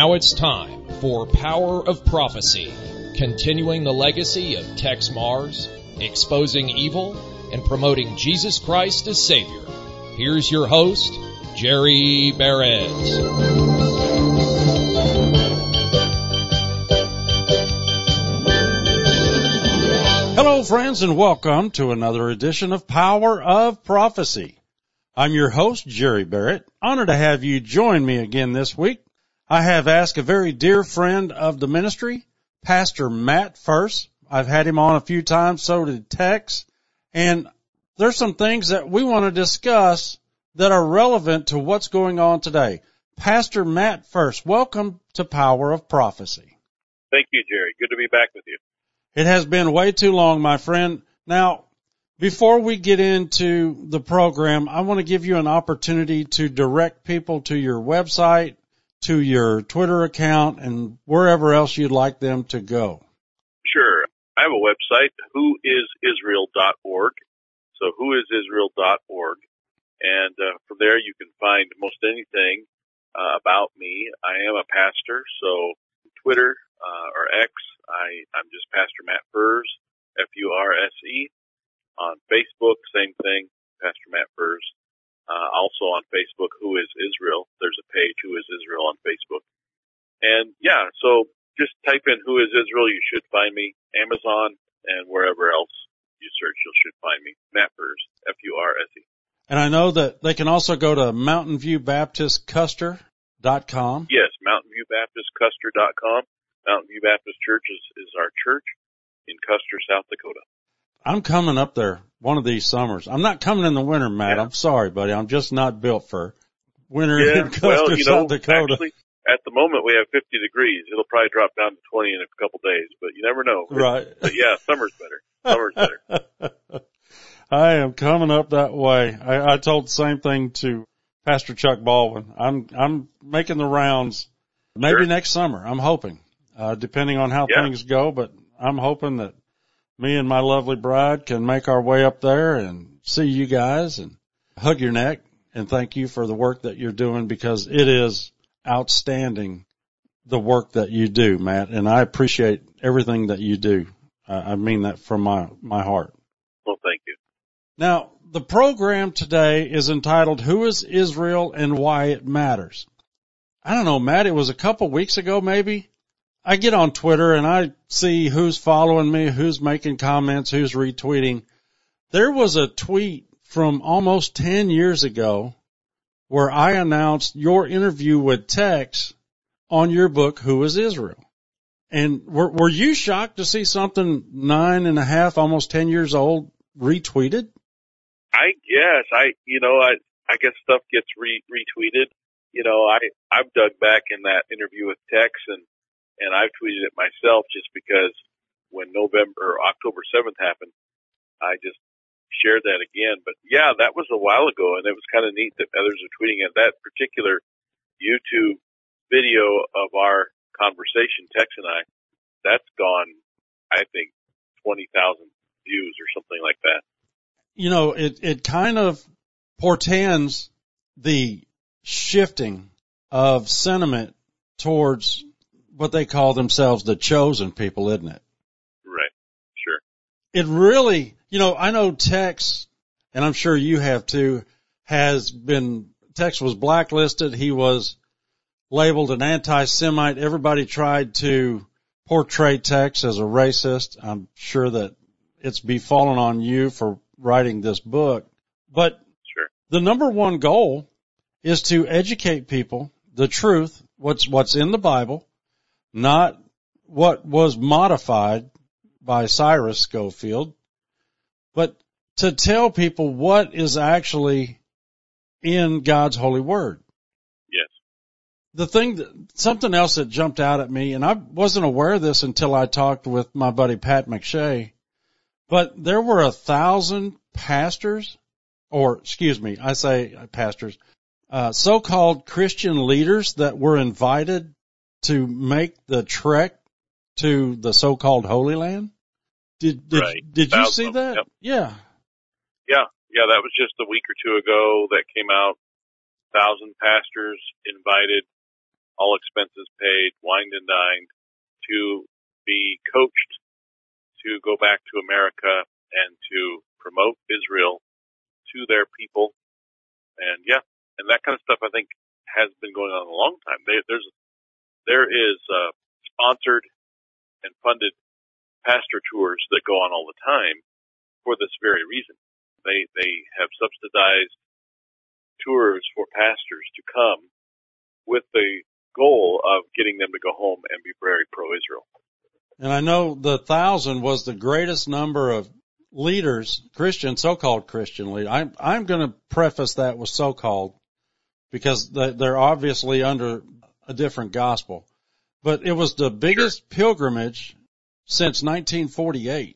Now it's time for Power of Prophecy, continuing the legacy of Tex Mars, exposing evil, and promoting Jesus Christ as Savior. Here's your host, Jerry Barrett. Hello, friends, and welcome to another edition of Power of Prophecy. I'm your host, Jerry Barrett. Honored to have you join me again this week. I have asked a very dear friend of the ministry, Pastor Matt First. I've had him on a few times, so did Tex. And there's some things that we want to discuss that are relevant to what's going on today. Pastor Matt First, welcome to Power of Prophecy. Thank you, Jerry. Good to be back with you. It has been way too long, my friend. Now, before we get into the program, I want to give you an opportunity to direct people to your website, to your Twitter account, and wherever else you'd like them to go. Sure. I have a website, whoisisrael.org. So whoisisrael.org. And from there you can find most anything about me. I am a pastor, so Twitter or X, I'm just Pastor Matt Furs, F-U-R-S-E. On Facebook, same thing, Pastor Matt Furs. Also on Facebook, Who is Israel? There's a page, Who is Israel, on Facebook. And yeah, so just type in Who is Israel, you should find me. Amazon and wherever else you search, you should find me. Matt Furs, F-U-R-S-E. And I know that they can also go to mountainviewbaptistcuster.com. Yes, mountainviewbaptistcuster.com. Mountain View Baptist Church is our church in Custer, South Dakota. I'm coming up there one of these summers. I'm not coming in the winter, Matt. Yeah. I'm sorry, buddy. I'm just not built for winter in Custer, South Dakota. Actually, at the moment we have 50 degrees. It'll probably drop down to 20 in a couple days, but you never know. Right. But yeah, summer's better. Summer's better. I am coming up that way. I told the same thing to Pastor Chuck Baldwin. I'm making the rounds maybe next summer. I'm hoping, depending on how things go, but I'm hoping that me and my lovely bride can make our way up there and see you guys and hug your neck and thank you for the work that you're doing, because it is outstanding, the work that you do, Matt, and I appreciate everything that you do. I mean that from my heart. Well, thank you. Now, the program today is entitled Who is Israel and Why It Matters. I don't know, Matt, it was a couple weeks ago maybe. I get on Twitter and I see who's following me, who's making comments, who's retweeting. There was a tweet from almost 10 years ago where I announced your interview with Tex on your book, Who is Israel? And were you shocked to see something 9.5, almost 10 years old retweeted? I guess I guess stuff gets retweeted. You know, I've dug back in that interview with Tex and I've tweeted it myself just because when October 7th happened, I just shared that again. But yeah, that was a while ago, and it was kind of neat that others are tweeting it. That particular YouTube video of our conversation, Tex and I, that's gone, I think, 20,000 views or something like that. You know, it kind of portends the shifting of sentiment towards what they call themselves the chosen people, isn't it? Right. Sure. It really, I know Tex, and I'm sure you have too, Tex was blacklisted. He was labeled an anti-Semite. Everybody tried to portray Tex as a racist. I'm sure that it's befallen on you for writing this book. But sure, the number one goal is to educate people the truth, what's in the Bible, not what was modified by Cyrus Schofield, but to tell people what is actually in God's holy word. Yes. Something else that jumped out at me, and I wasn't aware of this until I talked with my buddy Pat McShay, but there were 1,000 pastors, so-called Christian leaders that were invited to make the trek to the so-called Holy Land. Did you see that? Yep. Yeah. Yeah, that was just a week or two ago that came out. 1,000 pastors invited all expenses paid, wined and dined, to be coached to go back to America and to promote Israel to their people. And that kind of stuff I think has been going on a long time. There is sponsored and funded pastor tours that go on all the time for this very reason. They have subsidized tours for pastors to come with the goal of getting them to go home and be very pro-Israel. And I know the 1,000 was the greatest number of leaders, so-called Christian leaders. I'm going to preface that with so-called because they're obviously under a different gospel. But it was the biggest pilgrimage since 1948.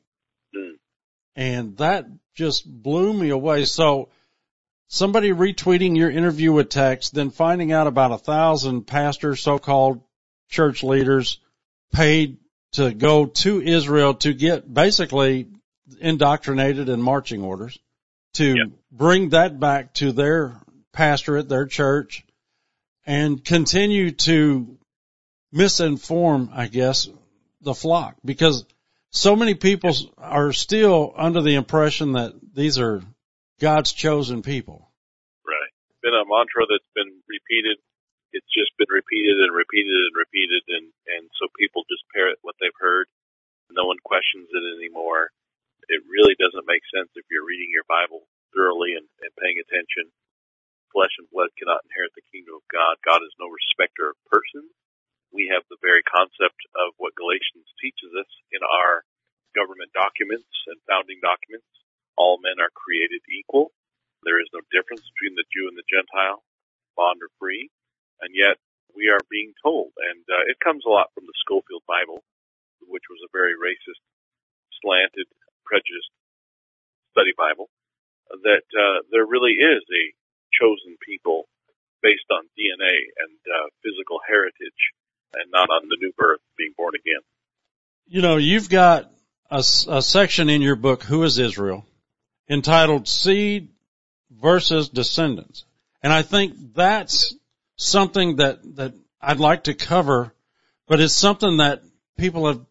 And that just blew me away. So somebody retweeting your interview with Tex, then finding out about 1,000 pastors, so-called church leaders, paid to go to Israel to get basically indoctrinated in marching orders, to bring that back to their pastorate, their church, and continue to misinform, I guess, the flock, because so many people are still under the impression that these are God's chosen people. Right. It's been a mantra that's been repeated. It's just been repeated and repeated and repeated, and so people just parrot what they've heard. No one questions it anymore. It really doesn't make sense if you're reading your Bible thoroughly and paying attention. Flesh and blood cannot inherit the kingdom of God. God is no respecter of persons. We have the very concept of what Galatians teaches us in our government documents and founding documents. All men are created equal. There is no difference between the Jew and the Gentile, bond or free. And yet we are being told, and it comes a lot from the Schofield Bible, which was a very racist, slanted, prejudiced study Bible, that there really is a chosen people based on DNA and physical heritage, and not on the new birth, being born again. You know, you've got a section in your book, Who is Israel, entitled Seed versus Descendants. And I think that's something that I'd like to cover, but it's something that people have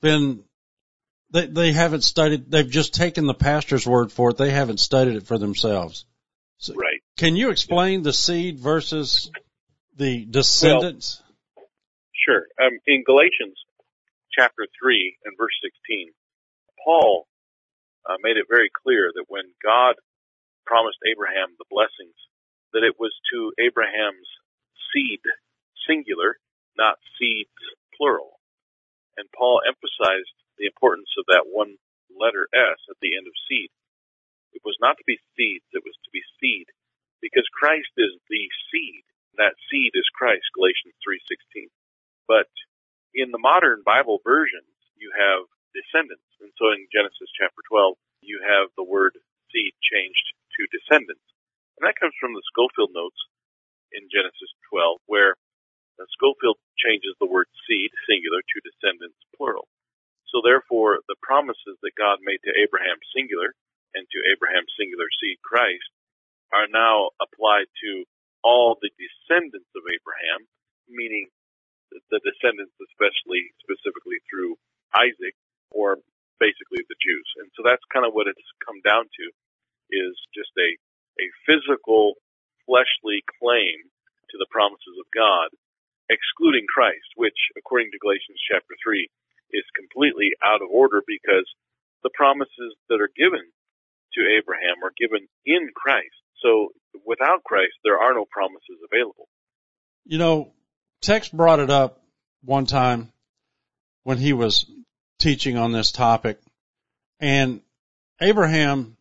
they haven't studied. They've just taken the pastor's word for it. They haven't studied it for themselves. So right. Can you explain the seed versus the descendants? Well, sure. In Galatians chapter 3 and verse 16, Paul made it very clear that when God promised Abraham the blessings, that it was to Abraham's seed, singular, not seeds, plural. And Paul emphasized the importance of that one letter S at the end of seed. It was not to be seeds, it was to be seed, because Christ is the seed. That seed is Christ, Galatians 3:16. But in the modern Bible versions, you have descendants. And so in Genesis chapter 12, you have the word seed changed to descendants. And that comes from the Schofield notes in Genesis 12, where Schofield changes the word seed, singular, to descendants, plural. So therefore, the promises that God made to Abraham, singular, and to Abraham's singular seed, Christ, are now applied to all the descendants of Abraham, meaning the descendants specifically through Isaac, or basically the Jews. And so that's kind of what it's come down to, is just a physical, fleshly claim to the promises of God, excluding Christ, which, according to Galatians chapter 3, is completely out of order, because the promises that are given to Abraham are given in Christ. So without Christ, there are no promises available. You know, Tex brought it up one time when he was teaching on this topic, and Abraham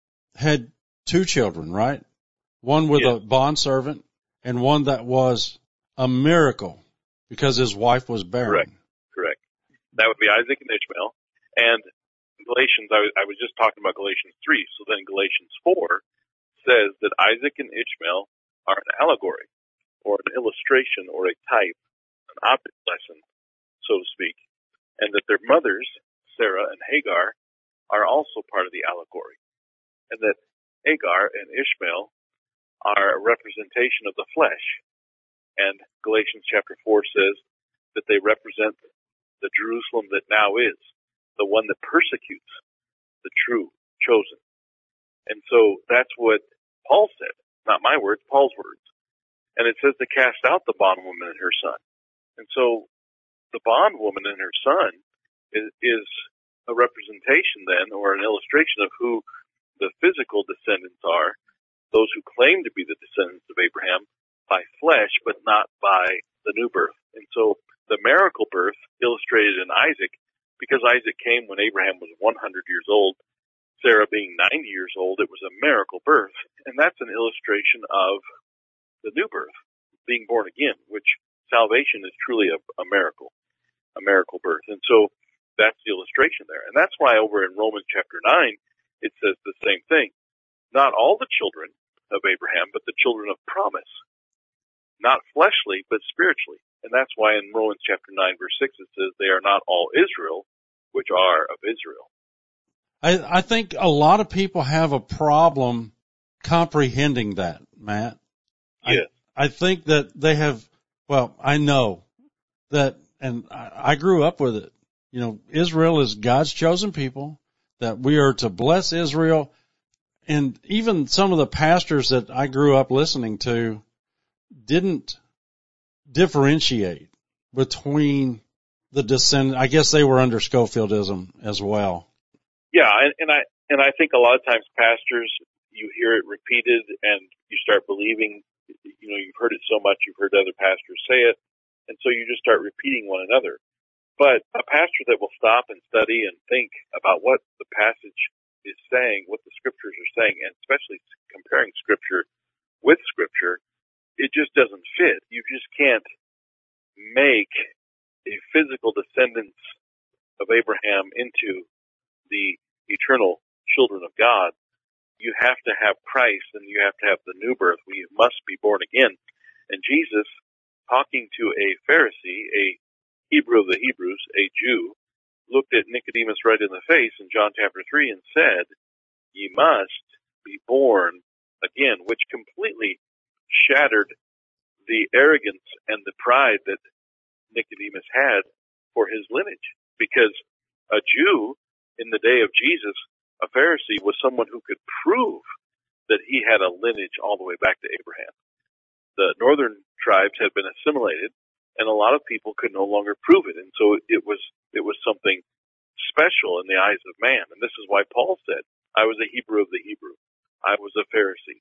had 2 children, right? One with a bondservant and one that was a miracle because his wife was barren. Correct. That would be Isaac and Ishmael. And Galatians, I was just talking about Galatians 3, so then Galatians 4 says that Isaac and Ishmael are an allegory, or an illustration, or a type, an object lesson, so to speak, and that their mothers, Sarah and Hagar, are also part of the allegory, and that Hagar and Ishmael are a representation of the flesh, And Galatians chapter 4 says that they represent the Jerusalem that now is, the one that persecutes the true, chosen. And so that's what Paul said. Not my words, Paul's words. And it says to cast out the bondwoman and her son. And so the bondwoman and her son is a representation then, or an illustration of who the physical descendants are, those who claim to be the descendants of Abraham by flesh, but not by the new birth. And so the miracle birth illustrated in Isaac, because Isaac came when Abraham was 100 years old, Sarah being 90 years old, it was a miracle birth. And that's an illustration of the new birth, being born again, which salvation is truly a miracle birth. And so that's the illustration there. And that's why over in Romans chapter 9, it says the same thing. Not all the children of Abraham, but the children of promise. Not fleshly, but spiritually. And that's why in Romans chapter 9, verse 6, it says, they are not all Israel, which are of Israel. I think a lot of people have a problem comprehending that, Matt. Yes. I think that they have, well, I know that, and I grew up with it. You know, Israel is God's chosen people, that we are to bless Israel. And even some of the pastors that I grew up listening to didn't differentiate between the descendants. I guess they were under Schofieldism as well. Yeah, and I think a lot of times pastors, you hear it repeated and you start believing, you know, you've heard it so much, you've heard other pastors say it, and so you just start repeating one another. But a pastor that will stop and study and think about what the passage is saying, what the scriptures are saying, and especially comparing scripture with scripture, it just doesn't fit. You just can't make a physical descendants of Abraham into the eternal children of God. You have to have Christ and you have to have the new birth. We must be born again. And Jesus, talking to a Pharisee, a Hebrew of the Hebrews, a Jew, looked at Nicodemus right in the face in John chapter 3 and said, ye must be born again, which completely shattered the arrogance and the pride that Nicodemus had for his lineage. Because a Jew in the day of Jesus, a Pharisee, was someone who could prove that he had a lineage all the way back to Abraham. The northern tribes had been assimilated, and a lot of people could no longer prove it. And so it was something special in the eyes of man. And this is why Paul said, I was a Hebrew of the Hebrew. I was a Pharisee.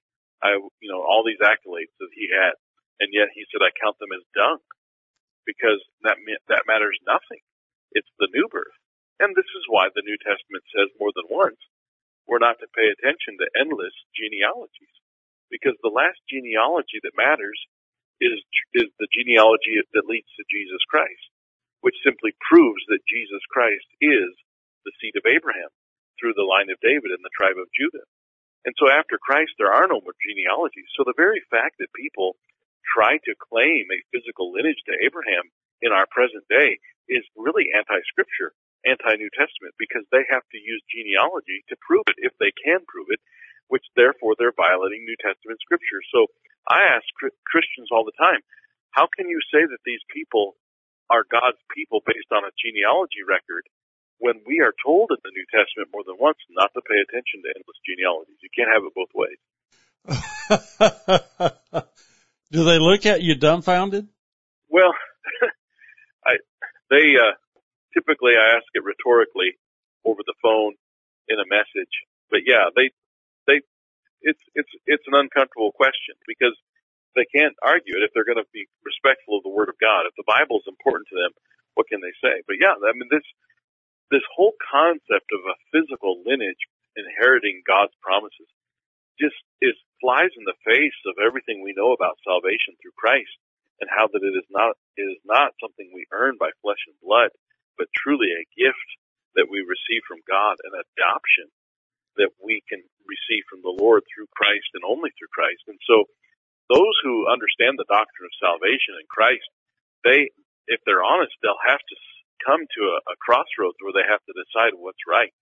All these accolades that he had. And yet he said, I count them as dung, because that matters nothing. It's the new birth. And this is why the New Testament says more than once, we're not to pay attention to endless genealogies, because the last genealogy that matters is the genealogy that leads to Jesus Christ, which simply proves that Jesus Christ is the seed of Abraham through the line of David and the tribe of Judah. And so after Christ, there are no more genealogies. So the very fact that people try to claim a physical lineage to Abraham in our present day is really anti-scripture, anti-New Testament, because they have to use genealogy to prove it, if they can prove it, which therefore they're violating New Testament scripture. So I ask Christians all the time, how can you say that these people are God's people based on a genealogy record when we are told in the New Testament more than once not to pay attention to endless genealogies? You can't have it both ways. Do they look at you dumbfounded? Well, typically I ask it rhetorically over the phone in a message, but yeah, it's an uncomfortable question, because they can't argue it if they're going to be respectful of the Word of God. If the Bible is important to them, what can they say? But yeah, I mean, this whole concept of a physical lineage inheriting God's promises just flies in the face of everything we know about salvation through Christ, and how that it is not something we earn by flesh and blood, but truly a gift that we receive from God, an adoption that we can receive from the Lord through Christ and only through Christ. And so those who understand the doctrine of salvation in Christ, if they're honest, they'll have to come to a crossroads where they have to decide what's right.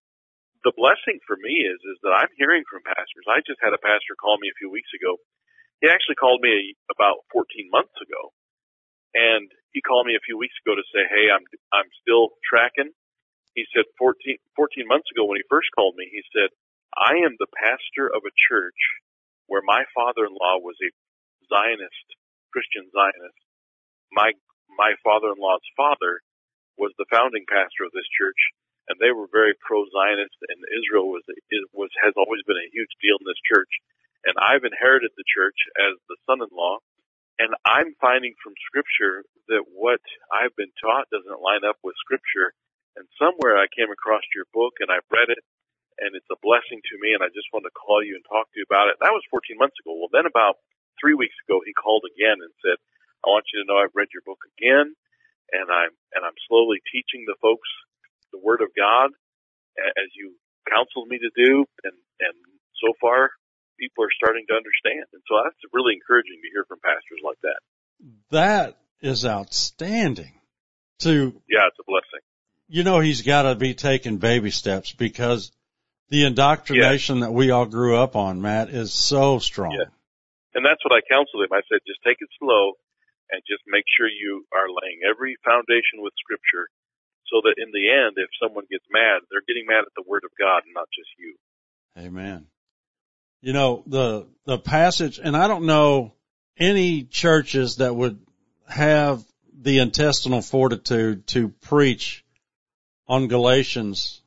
The blessing for me is that I'm hearing from pastors. I just had a pastor call me a few weeks ago, He actually called me about 14 months ago, and he called me a few weeks ago to say, hey, I'm still tracking. He said 14 months ago when he first called me, he said, I am the pastor of a church where my father-in-law was a Zionist, Christian Zionist. My father-in-law's father was the founding pastor of this church, and they were very pro-Zionist, and Israel has always been a huge deal in this church. And I've inherited the church as the son-in-law, and I'm finding from Scripture that what I've been taught doesn't line up with Scripture. And somewhere I came across your book, and I've read it, and it's a blessing to me, and I just wanted to call you and talk to you about it. That was 14 months ago. Well, then about 3 weeks ago, he called again and said, I want you to know I've read your book again, and I'm slowly teaching the folks the Word of God as you counseled me to do, and so far people are starting to understand. And so that's really encouraging to hear from pastors like that. That is outstanding. Yeah, it's a blessing. You know, he's got to be taking baby steps because the indoctrination that we all grew up on, Matt, is so strong. Yeah. And that's what I counseled him. I said, just take it slow and just make sure you are laying every foundation with Scripture so that in the end, if someone gets mad, they're getting mad at the Word of God and not just you. Amen. You know, the passage, and I don't know any churches that would have the intestinal fortitude to preach on Galatians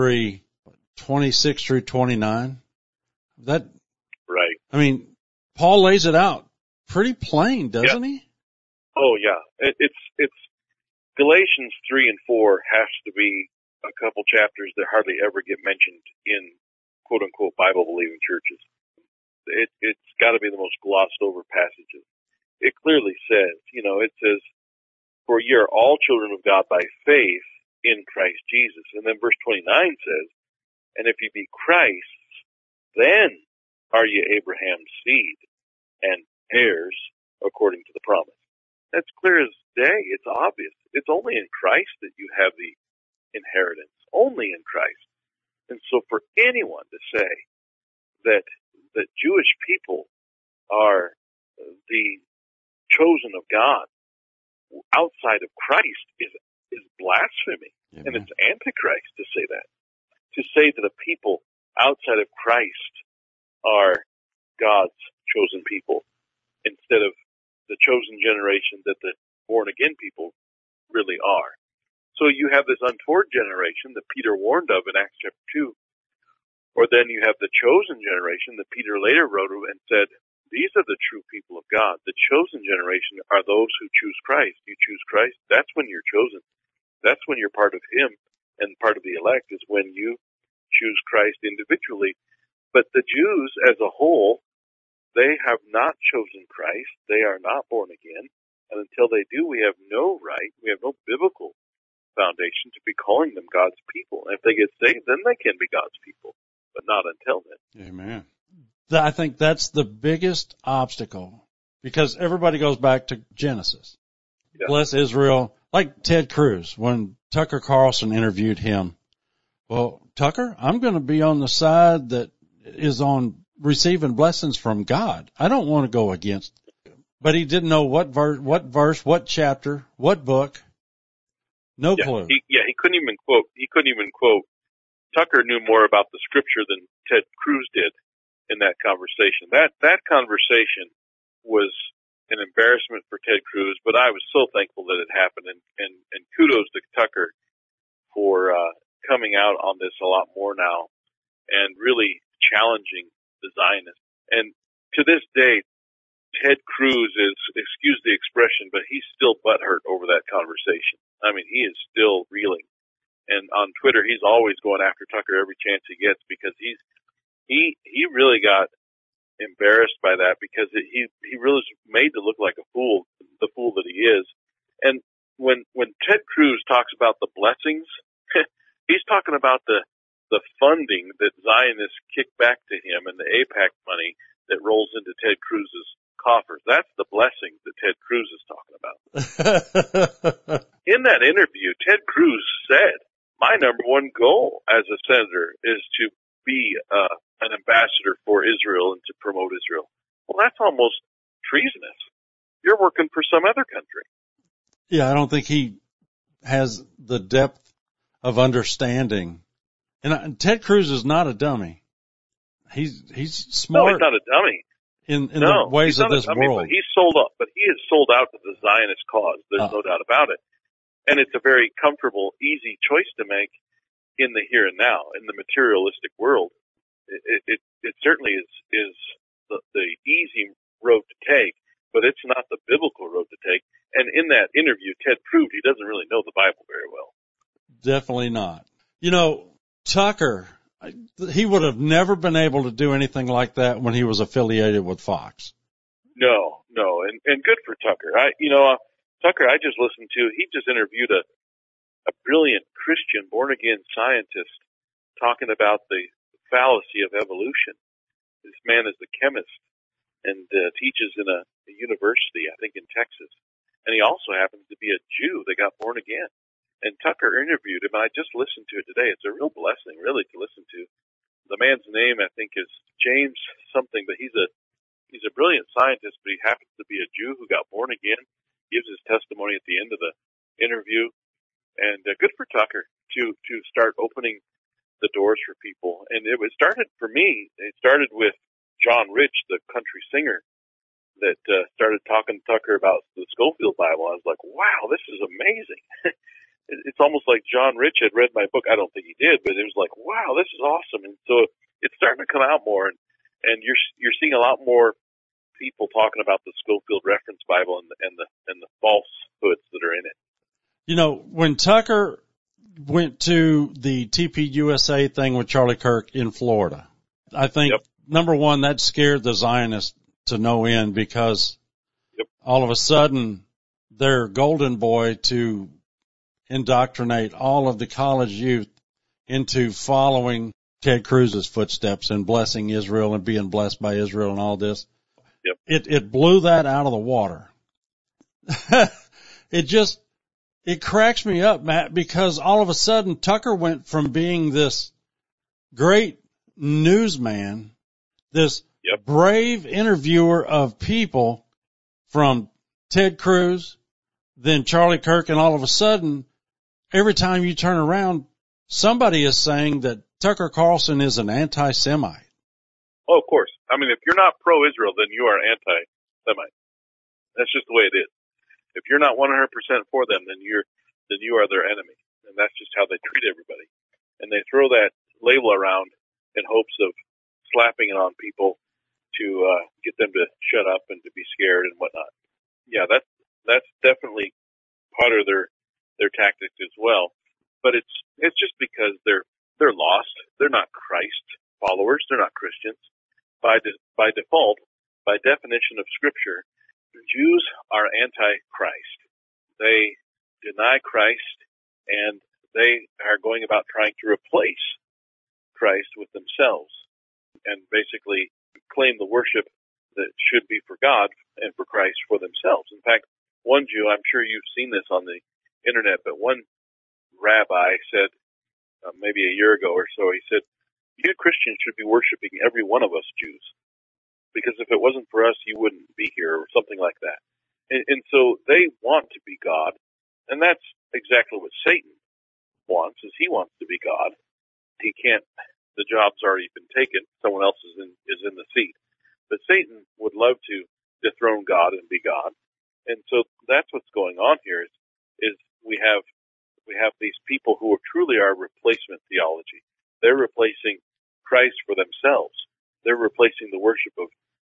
3:26 through 29. That, right. I mean, Paul lays it out pretty plain, doesn't he? Oh yeah. It's Galatians 3 and 4 has to be a couple chapters that hardly ever get mentioned in quote unquote Bible believing churches. It's got to be the most glossed over passages. It clearly says, it says, for ye are all children of God by faith in Christ Jesus. And then verse 29 says, and if ye be Christ's, then are ye Abraham's seed and heirs according to the promise. That's clear as day. It's obvious. It's only in Christ that you have the inheritance. Only in Christ. And so for anyone to say that Jewish people are the chosen of God outside of Christ is blasphemy. Amen. And it's antichrist to say that. To say that the people outside of Christ are God's chosen people instead of the chosen generation that the born-again people really are. So you have this untoward generation that Peter warned of in Acts chapter 2. Or then you have the chosen generation that Peter later wrote and said, these are the true people of God. The chosen generation are those who choose Christ. You choose Christ, that's when you're chosen. That's when you're part of Him, and part of the elect is when you choose Christ individually. But the Jews as a whole, they have not chosen Christ. They are not born again. And until they do, we have no right, we have no biblical foundation to be calling them God's people. And if they get saved, then they can be God's people, but not until then. Amen. I think that's the biggest obstacle because everybody goes back to Genesis. Yeah. Bless Israel. Like Ted Cruz, when Tucker Carlson interviewed him. Well, Tucker, I'm going to be on the side that is on receiving blessings from God. I don't want to go against. But he didn't know what verse, what chapter, what book. No clue. He couldn't even quote. Tucker knew more about the Scripture than Ted Cruz did in that conversation. That conversation was an embarrassment for Ted Cruz, but I was so thankful that it happened, and kudos to Tucker for coming out on this a lot more now and really challenging the Zionists. And to this day, Ted Cruz is, excuse the expression, but he's still butthurt over that conversation. I mean, he is still reeling. And on Twitter, he's always going after Tucker every chance he gets because he really got embarrassed by that because he really was made to look like a fool, the fool that he is. And when Ted Cruz talks about the blessings, he's talking about the funding that Zionists kick back to him and the AIPAC money that rolls into Ted Cruz's coffers. That's the blessing that Ted Cruz is talking about. In that interview, Ted Cruz said, my number one goal as a senator is to be an ambassador for Israel and to promote Israel. Well, that's almost treasonous. You're working for some other country. Yeah, I don't think he has the depth of understanding. And Ted Cruz is not a dummy. He's smart. No, he's not a dummy. In the ways of this world. But he's sold up. But he is sold out to the Zionist cause. There's no doubt about it. And it's a very comfortable, easy choice to make in the here and now, in the materialistic world. It certainly is the easy road to take, but it's not the biblical road to take. And in that interview, Ted proved he doesn't really know the Bible very well. Definitely not. You know, Tucker, he would have never been able to do anything like that when he was affiliated with Fox. No. And good for Tucker. Tucker, I just listened to, he just interviewed a brilliant Christian born-again scientist talking about the fallacy of evolution. This man is a chemist and teaches in a university, I think in Texas. And he also happens to be a Jew that got born again. And Tucker interviewed him, and I just listened to it today. It's a real blessing, really, to listen to. The man's name, I think, is James something, but he's a brilliant scientist, but he happens to be a Jew who got born again, gives his testimony at the end of the interview. And good for Tucker to start opening the doors for people. And it started with John Rich, the country singer, that started talking to Tucker about the Scofield Bible. I was like, wow, this is amazing. It's almost like John Rich had read my book. I don't think he did, but it was like, wow, this is awesome. And so it's starting to come out more, and you're seeing a lot more people talking about the Scofield Reference Bible and the falsehoods that are in it. You know, when Tucker went to the TPUSA thing with Charlie Kirk in Florida, I think, number one, that scared the Zionists to no end because all of a sudden their golden boy to indoctrinate all of the college youth into following Ted Cruz's footsteps and blessing Israel and being blessed by Israel and all this. It blew that out of the water. It cracks me up, Matt, because all of a sudden Tucker went from being this great newsman, this brave interviewer of people from Ted Cruz, then Charlie Kirk, and all of a sudden, every time you turn around, somebody is saying that Tucker Carlson is an anti-Semite. Oh, of course. I mean, if you're not pro-Israel, then you are anti-Semite. That's just the way it is. If you're not 100% for them, then you are their enemy. And that's just how they treat everybody. And they throw that label around in hopes of slapping it on people to get them to shut up and to be scared and whatnot. Yeah, that's definitely part of their tactics as well. But it's just because they're lost. They're not Christ followers. They're not Christians. By default, by definition of Scripture, Jews are anti-Christ. They deny Christ, and they are going about trying to replace Christ with themselves and basically claim the worship that should be for God and for Christ for themselves. In fact, one Jew, I'm sure you've seen this on the internet, but one rabbi said maybe a year ago or so, he said, you Christians should be worshiping every one of us Jews, because if it wasn't for us, you wouldn't be here, or something like that. And so they want to be God, and that's exactly what Satan wants, is he wants to be God. He can't, the job's already been taken, someone else is in the seat. But Satan would love to dethrone God and be God. And so that's what's going on here is we have these people who truly are replacement theology. They're replacing Christ for themselves. They're replacing the worship of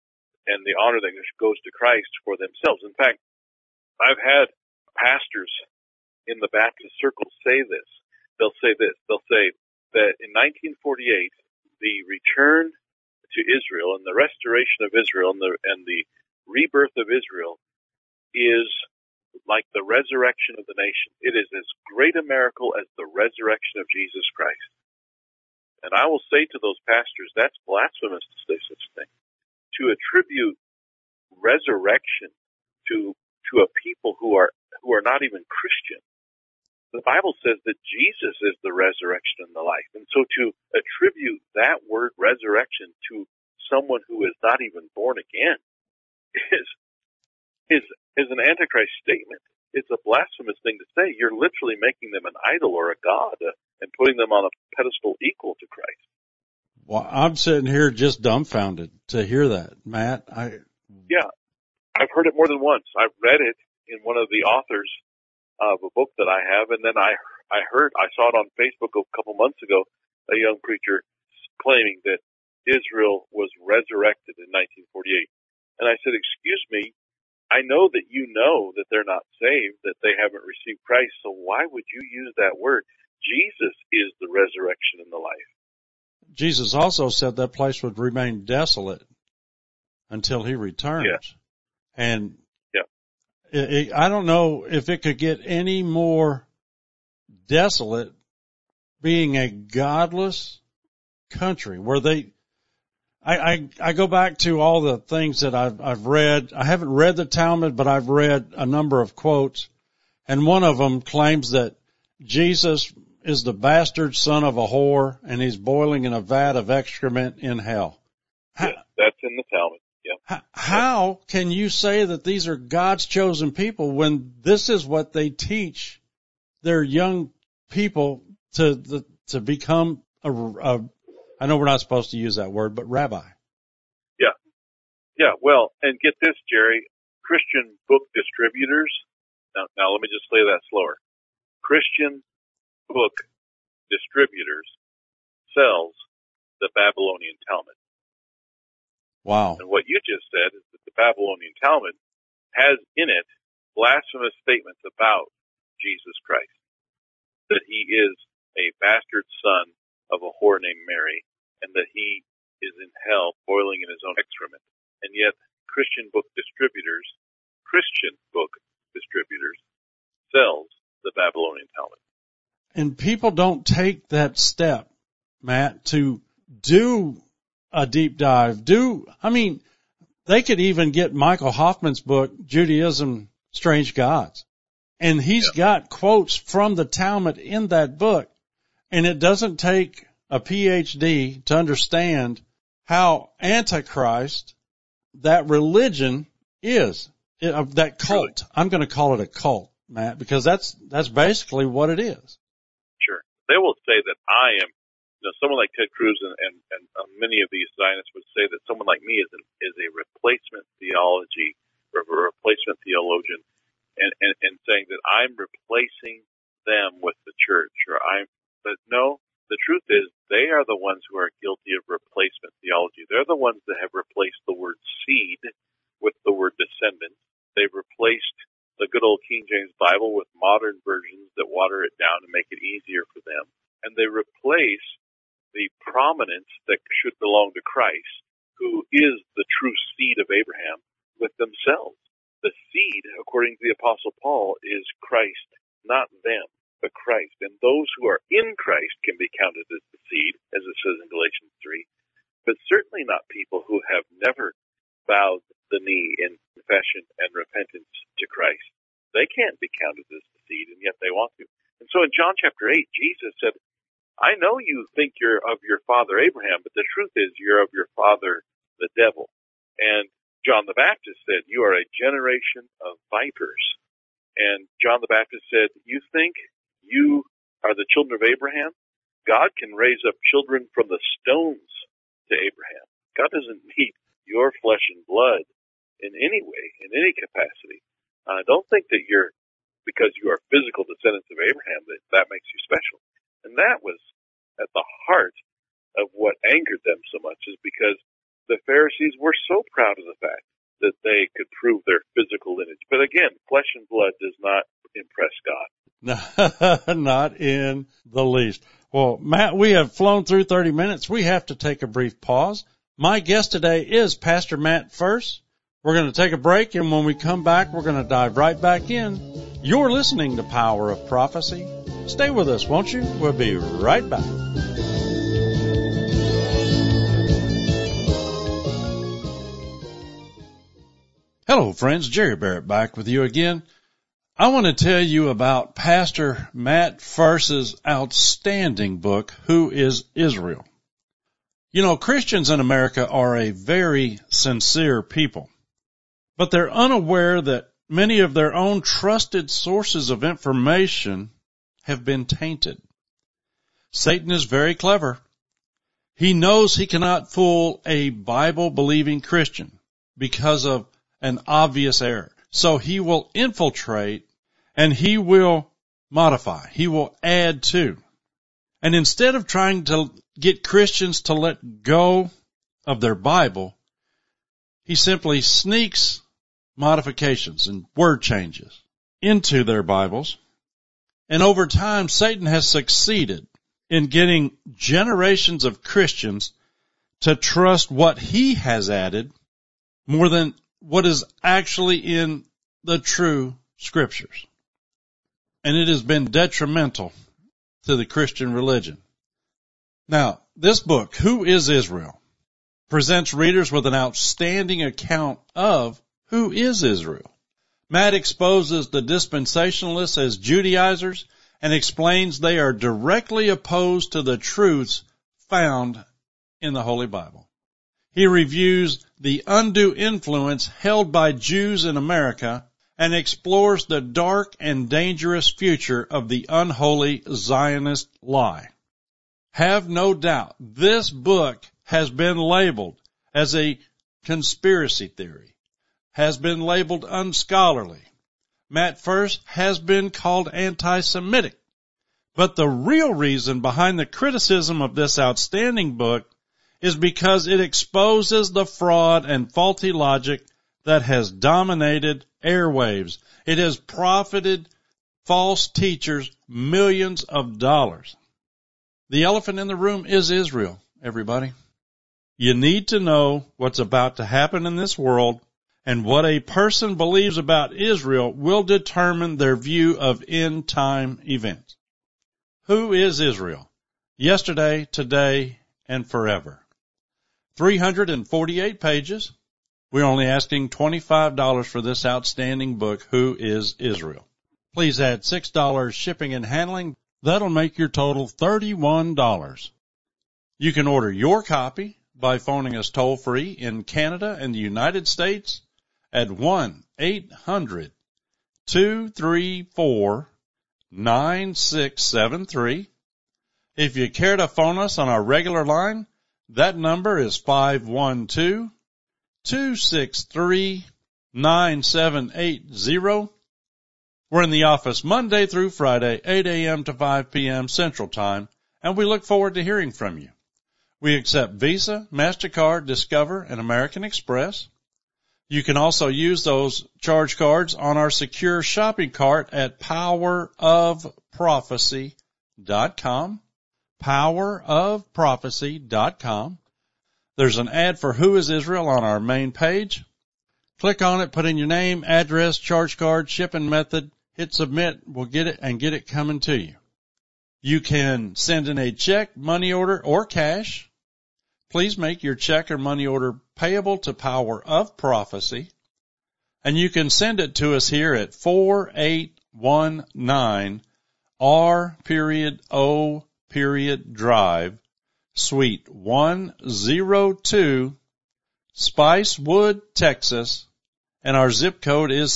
and the honor that goes to Christ for themselves. In fact, I've had pastors in the Baptist circle say this. They'll say this. They'll say that in 1948, the return to Israel and the restoration of Israel and the rebirth of Israel is like the resurrection of the nation. It is as great a miracle as the resurrection of Jesus Christ. And I will say to those pastors, that's blasphemous to say such a thing. To attribute resurrection to a people who are not even Christian. The Bible says that Jesus is the resurrection and the life. And so to attribute that word resurrection to someone who is not even born again is an Antichrist statement. It's a blasphemous thing to say. You're literally making them an idol or a god and putting them on a pedestal equal to Christ. Well, I'm sitting here just dumbfounded to hear that, Matt. Yeah, I've heard it more than once. I've read it in one of the authors of a book that I have, and then I saw it on Facebook a couple months ago, a young preacher claiming that Israel was resurrected in 1948. And I said, excuse me, I know that you know that they're not saved, that they haven't received Christ, so why would you use that word? Jesus is the resurrection and the life. Jesus also said that place would remain desolate until he returns. Yeah. And I don't know if it could get any more desolate being a godless country where I go back to all the things that I've read. I haven't read the Talmud, but I've read a number of quotes, and one of them claims that Jesus is the bastard son of a whore, and he's boiling in a vat of excrement in hell. Yes, that's in the Talmud. Yeah. How can you say that these are God's chosen people when this is what they teach their young people to become I know we're not supposed to use that word, but rabbi? Yeah. Yeah. Well, and get this, Jerry, Christian book distributors. Now let me just say that slower. Christian book distributors sells the Babylonian Talmud. Wow. And what you just said is that the Babylonian Talmud has in it blasphemous statements about Jesus Christ. That he is a bastard son of a whore named Mary, and that he is in hell boiling in his own excrement. And yet Christian book distributors sells the Babylonian Talmud. And people don't take that step, Matt, to do a deep dive. They could even get Michael Hoffman's book, Judaism, Strange Gods. And he's got quotes from the Talmud in that book. And it doesn't take a PhD to understand how Antichrist, that religion is, that cult. I'm going to call it a cult, Matt, because that's basically what it is. Sure. They will say that I am, someone like Ted Cruz and many of these Zionists would say that someone like me is a replacement theology or a replacement theologian and saying that I'm replacing them with the church but no, the truth is they are the ones who are guilty of replacement theology. They're the ones that have replaced the word seed with the word descendant. They've replaced the good old King James Bible with modern versions that water it down and make it easier for them. And they replace the prominence that should belong to Christ, who is the true seed of Abraham, with themselves. The seed, according to the Apostle Paul, is Christ, not them, but Christ. And those who are in Christ can be counted as the seed, as it says in Galatians 3, but certainly not people who have never bowed the knee in confession and repentance to Christ. They can't be counted as the seed, and yet they want to. And so in John chapter 8, Jesus said, I know you think you're of your father Abraham, but the truth is you're of your father the devil. And John the Baptist said, you are a generation of vipers. And John the Baptist said, you think you are the children of Abraham? God can raise up children from the stones to Abraham. God doesn't need your flesh and blood in any way, in any capacity. Don't think that because you are physical descendants of Abraham, that makes you special. And that was at the heart of what angered them so much, is because the Pharisees were so proud of the fact that they could prove their physical lineage. But again, flesh and blood does not impress God. Not in the least. Well, Matt, we have flown through 30 minutes. We have to take a brief pause. My guest today is Pastor Matt Fuerst. We're going to take a break, and when we come back, we're going to dive right back in. You're listening to Power of Prophecy. Stay with us, won't you? We'll be right back. Hello, friends. Jerry Barrett back with you again. I want to tell you about Pastor Matt Fuerst's outstanding book, Who is Israel? You know, Christians in America are a very sincere people, but they're unaware that many of their own trusted sources of information have been tainted. Satan is very clever. He knows he cannot fool a Bible-believing Christian because of an obvious error. So he will infiltrate and he will modify. He will add to. And instead of trying to get Christians to let go of their Bible, he simply sneaks modifications and word changes into their Bibles. And over time, Satan has succeeded in getting generations of Christians to trust what he has added more than what is actually in the true scriptures. And it has been detrimental to the Christian religion. Now, this book, Who is Israel?, presents readers with an outstanding account of who is Israel. Matt exposes the dispensationalists as Judaizers and explains they are directly opposed to the truths found in the Holy Bible. He reviews the undue influence held by Jews in America and explores the dark and dangerous future of the unholy Zionist lie. Have no doubt, this book has been labeled as a conspiracy theory, has been labeled unscholarly. Matt First has been called anti-Semitic. But the real reason behind the criticism of this outstanding book is because it exposes the fraud and faulty logic that has dominated airwaves. It has profited false teachers millions of dollars. The elephant in the room is Israel, everybody. You need to know what's about to happen in this world, and what a person believes about Israel will determine their view of end-time events. Who is Israel? Yesterday, today, and forever. 348 pages. We're only asking $25 for this outstanding book, Who is Israel? Please add $6 shipping and handling. That'll make your total $31. You can order your copy by phoning us toll-free in Canada and the United States at 1-800-234-9673. If you care to phone us on our regular line, that number is 512-263-9780. We're in the office Monday through Friday, 8 a.m. to 5 p.m. Central Time, and we look forward to hearing from you. We accept Visa, MasterCard, Discover, and American Express. You can also use those charge cards on our secure shopping cart at powerofprophecy.com. Powerofprophecy.com. There's an ad for Who is Israel on our main page. Click on it, put in your name, address, charge card, shipping method, hit submit. We'll get it and get it coming to you. You can send in a check, money order, or cash. Please make your check or money order payable to Power of Prophecy. And you can send it to us here at 4819 R.O. Drive, Suite 102, Spicewood, Texas, and our zip code is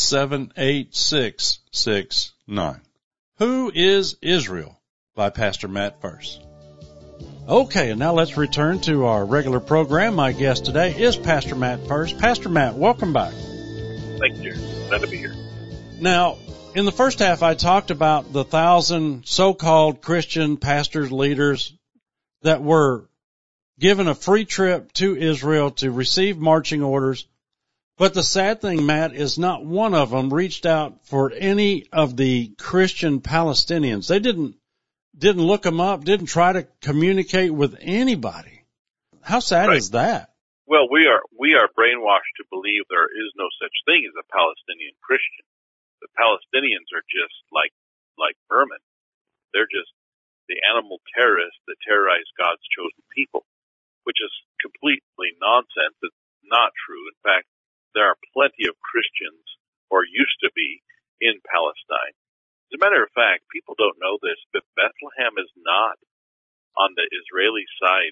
78669. Who is Israel? By Pastor Matt First. Okay, and now let's return to our regular program. My guest today is Pastor Matt First. Pastor Matt, welcome back. Thank you. Glad to be here. Now, in the first half, I talked about the 1,000 so-called Christian pastors, leaders that were given a free trip to Israel to receive marching orders. But the sad thing, Matt, is not one of them reached out for any of the Christian Palestinians. They didn't look them up, didn't try to communicate with anybody. How sad is that? Well, we are brainwashed to believe there is no such thing as a Palestinian Christian. The Palestinians are just like vermin. They're just the animal terrorists that terrorize God's chosen people, which is completely nonsense. It's not true. In fact, there are plenty of Christians, or used to be, in Palestine. As a matter of fact, people don't know this, but Bethlehem is not on the Israeli side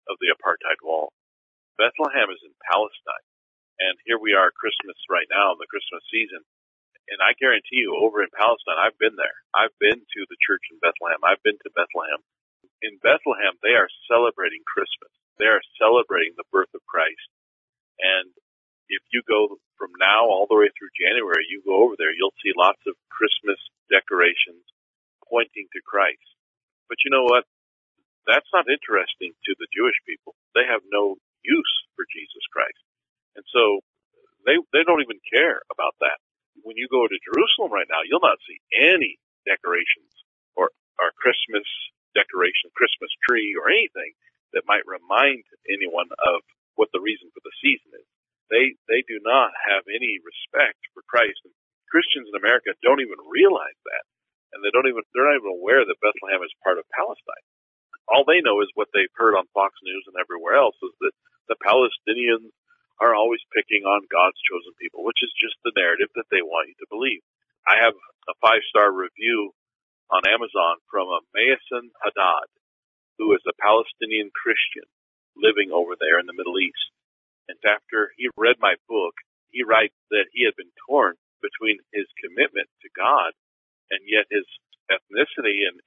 of the apartheid wall. Bethlehem is in Palestine. And here we are, Christmas right now, the Christmas season. And I guarantee you, over in Palestine, I've been there. I've been to the church in Bethlehem. I've been to Bethlehem. In Bethlehem, they are celebrating Christmas. They are celebrating the birth of Christ. And if you go from now all the way through January, you go over there, you'll see lots of Christmas decorations pointing to Christ. But you know what? That's not interesting to the Jewish people. They have no use for Jesus Christ. And so they don't even care about that. When you go to Jerusalem right now, you'll not see any decorations or Christmas decoration, Christmas tree, or anything that might remind anyone of what the reason for the season is. They do not have any respect for Christ. And Christians in America don't even realize that. And they're not even aware that Bethlehem is part of Palestine. All they know is what they've heard on Fox News and everywhere else, is that the Palestinians are always picking on God's chosen people, which is just the narrative that they want you to believe. I have a 5-star review on Amazon from a Mason Haddad, who is a Palestinian Christian living over there in the Middle East. And after he read my book, he writes that he had been torn between his commitment to God and yet his ethnicity and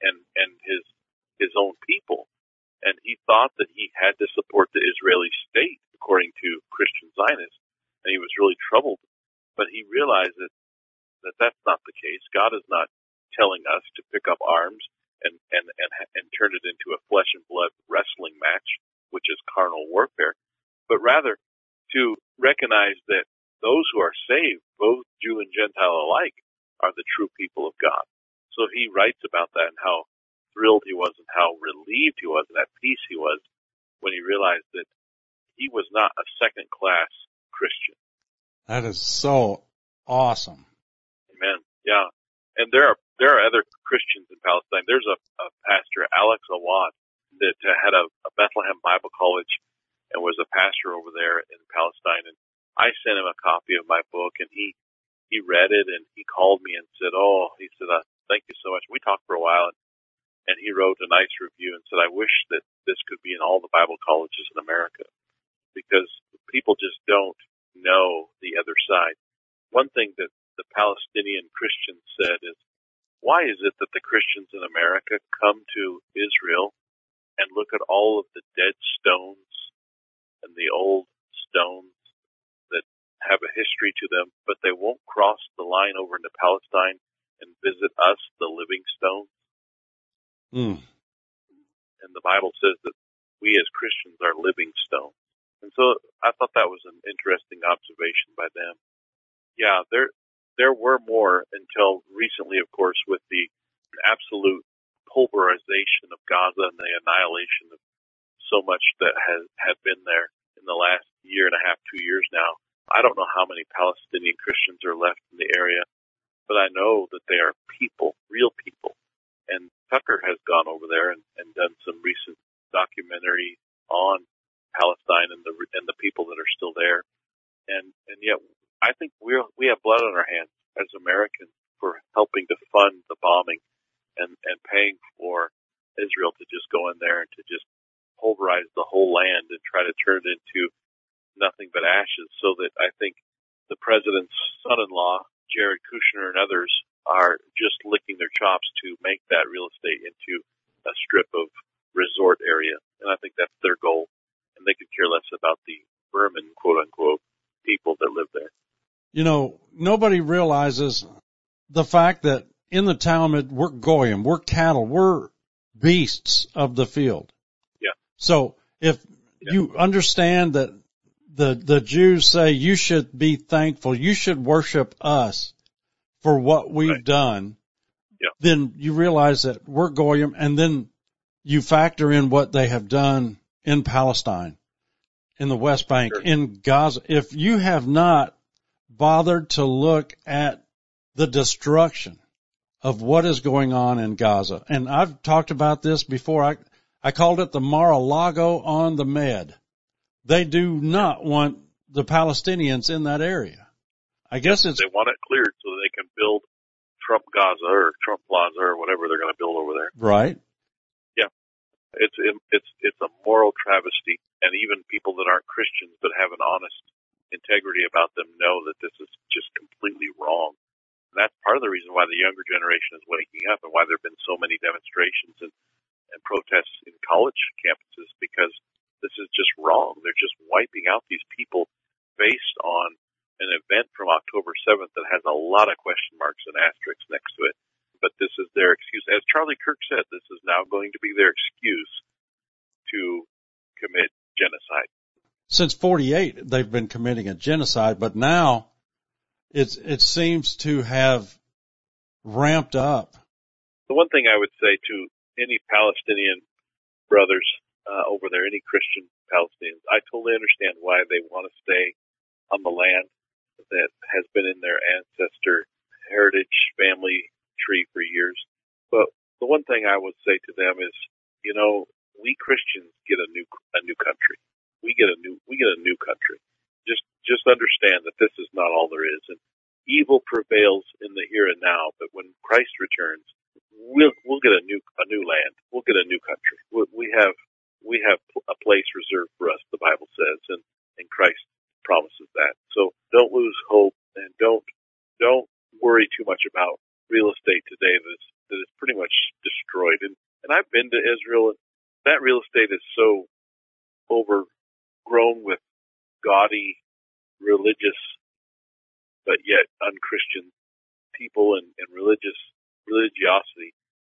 his own people. And he thought that he had to support the Israeli state, according to Christian Zionists, and he was really troubled. But he realized that that's not the case. God is not telling us to pick up arms and turn it into a flesh and blood wrestling match, which is carnal warfare, but rather to recognize that those who are saved, both Jew and Gentile alike, are the true people of God. So he writes about that and how thrilled he was and how relieved he was and at peace he was when he realized that he was not a second-class Christian. That is so awesome. Amen. Yeah. And there are other Christians in Palestine. There's a pastor, Alex Awad, that had a Bethlehem Bible College and was a pastor over there in Palestine. And I sent him a copy of my book, and he read it, and he called me and said, thank you so much. We talked for a while, and he wrote a nice review and said, I wish that this could be in all the Bible colleges in America, because people just don't know the other side. One thing that the Palestinian Christians said is, why is it that the Christians in America come to Israel and look at all of the dead stones and the old stones that have a history to them, but they won't cross the line over into Palestine and visit us, the living stones? And the Bible says that we as Christians are living stones. And so I thought that was an interesting observation by them. Yeah, there were more until recently, of course, with the absolute pulverization of Gaza and the annihilation of so much that had been there in the last year and a half, 2 years now. I don't know how many Palestinian Christians are left in the area, but I know that they are people, real people. And Tucker has gone over there and done some recent documentary on Palestine and the people that are still there. And yet I think we have blood on our hands as Americans for helping to fund the bombing and paying for Israel to just go in there and to just pulverize the whole land and try to turn it into nothing but ashes, so that I think the president's son-in-law, Jared Kushner, and others are just licking their chops to make that real estate into a strip of resort area. And I think that's their goal. And they could care less about the vermin, quote-unquote, people that live there. You know, nobody realizes the fact that in the Talmud, we're goyim, we're cattle, we're beasts of the field. Yeah. So if you understand that the Jews say you should be thankful, you should worship us for what we've done, then you realize that we're goyim, and then you factor in what they have done in Palestine, in the West Bank, in Gaza. If you have not bothered to look at the destruction of what is going on in Gaza, and I've talked about this before, I called it the Mar-a-Lago on the Med. They do not want the Palestinians in that area. I guess they want it cleared so that they can build Trump Gaza or Trump Plaza or whatever they're going to build over there. Right. Yeah. It's a moral travesty, and even people that aren't Christians but have an honest integrity about them know that this is just completely wrong. And that's part of the reason why the younger generation is waking up and why there have been so many demonstrations and protests in college campuses, because this is just wrong. They're just wiping out these people based on an event from October 7th that has a lot of question marks and asterisks next to it. But this is their excuse. As Charlie Kirk said, this is now going to be their excuse to commit genocide. Since 48, they've been committing a genocide, but now it seems to have ramped up. The one thing I would say to any Palestinian brothers over there, any Christian Palestinians, I totally understand why they want to stay on the land that has been in their ancestor heritage family tree for years. But the one thing I would say to them is, we Christians get a new country. We get a new country. Just understand that this is not all there is, and evil prevails in the here and now. But when Christ returns, we'll get a new land. We'll get a new country. We have a place reserved for us, the Bible says, and Christ promises that. So don't lose hope, and don't worry too much about real estate today that is pretty much destroyed. And I've been to Israel. That real estate is so overgrown with gaudy, religious, but yet unchristian people and religiosity.